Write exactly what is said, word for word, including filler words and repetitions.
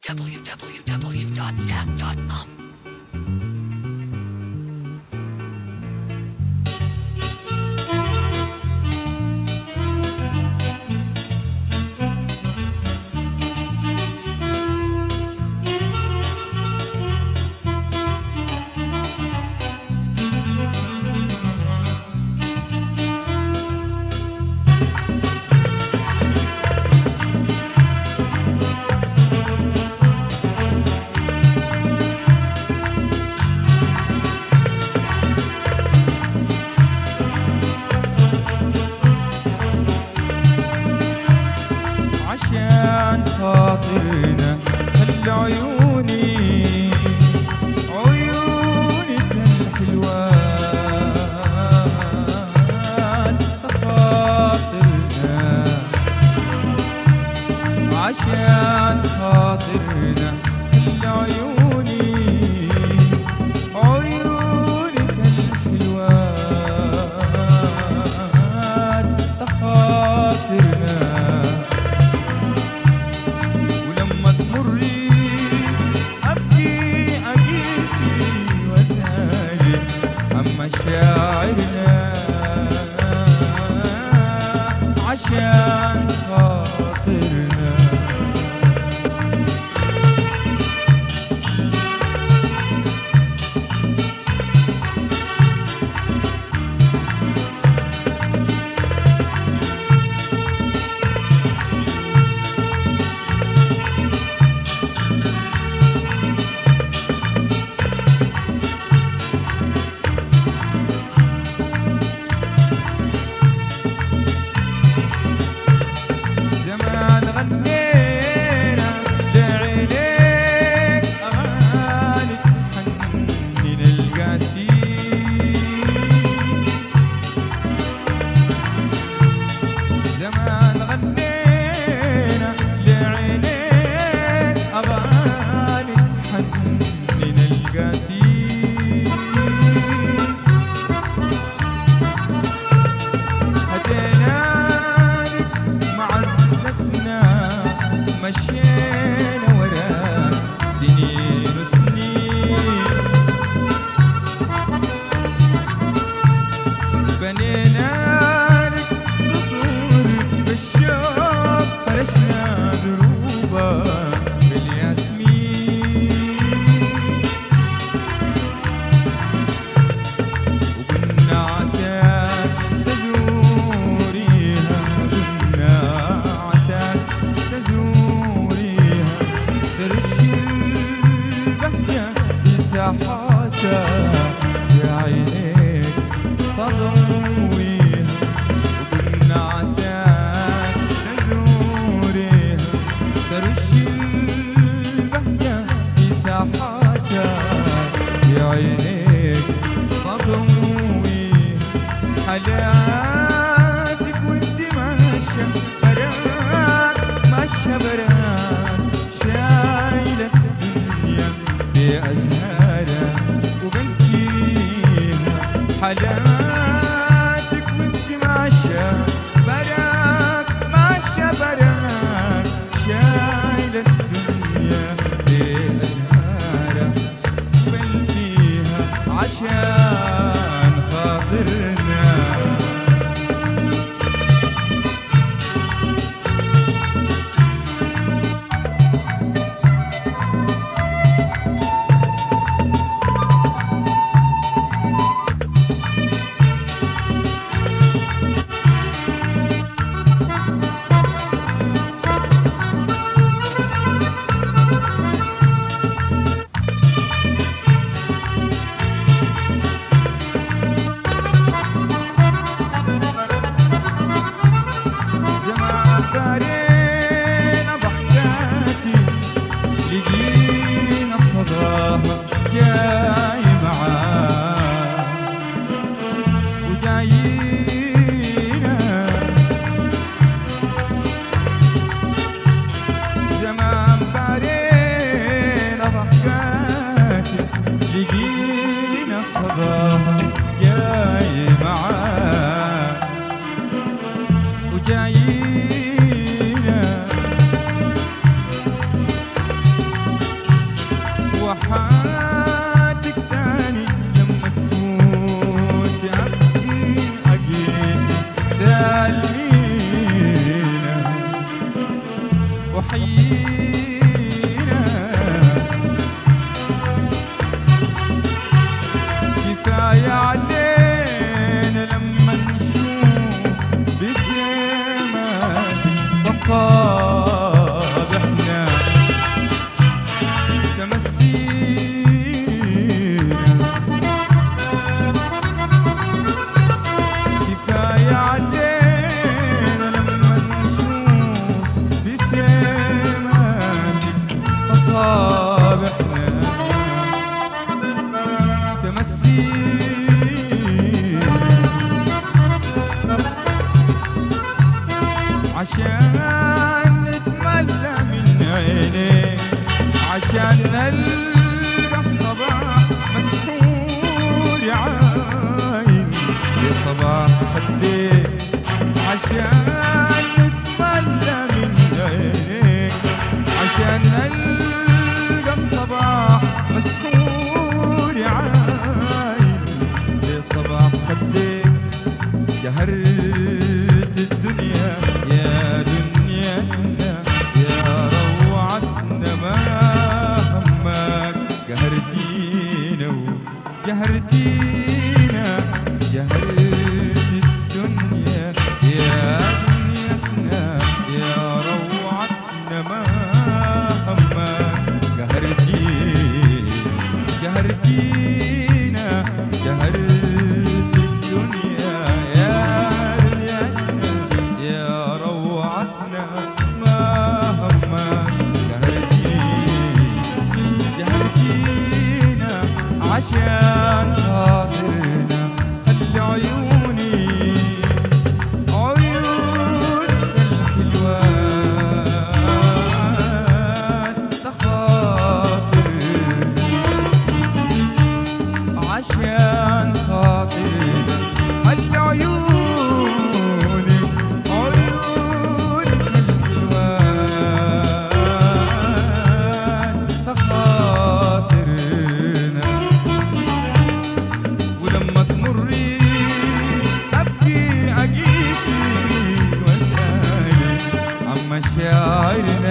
w w w dot jazz dot com. عشان خاطرنا خلي عيوني عيونك الحلوات خاطرنا عشان خاطرنا خلي عيوني عيونك الحلوات خاطرنا مشاعرنا عشان خاطرنا زمان غنينا لعينيك أغاني تحنن القاسي هدينا لك معزتنا مشينا وراك سنين وسنين بنينا فرشنا دروبا بالياسمين وقلنا عساك تزوريها قلنا عساك تزوريها ترشي البهجة بساحاتها بعينيك تضويها وقلنا عساك ترشي البهجة في ساحاتها بعينيك تضوي حياتك وانت ماشية براك ماشية براك شايلة الدنيا بأزهارها وبنكيها حياتك وانت ماشية براك ماشية براك شايلة الدنيا بأزهارها بل فيها عشان خاطرنا دارينا ضحكاتي لقينا صداها جاي معاه وجايينا زمان دارينا ضحكاتي لقينا صداها جاي معاه وجايينا وحاتك تاني لما تفوت أبكي أجيك سالمينا وحيينا كفاية علينا لما نشوف بسمات تصابحنا تمسينا كفاية علينا لما نشوف بسمات تصابحنا تمسينا عشان نتملى من عينيك عشان نلقى الصباح مسحور يا عاين يا صباح خديك عشان نتملى من عينيك عشان نلقى الصباح مسحور يا عاين يا صباح خديك جهرت الدنيا يا دنيانا يا روعتنا ما همك قهرتينا وقهرتينا جهرت الدنيا يا دنيانا يا روعتنا ما همك قهرتينا قهرتينا جهرت الدنيا يا دنيانا يا روعتنا ما همك قهرتينا عشان خاطرنا خلي عيوني عيون الحلوات تخاطرنا عشان خاطرنا خلي عيوني عيون الحلوات تخاطرنا ولما تمري أبكي أجيكي وأسألك عن مشاعرنا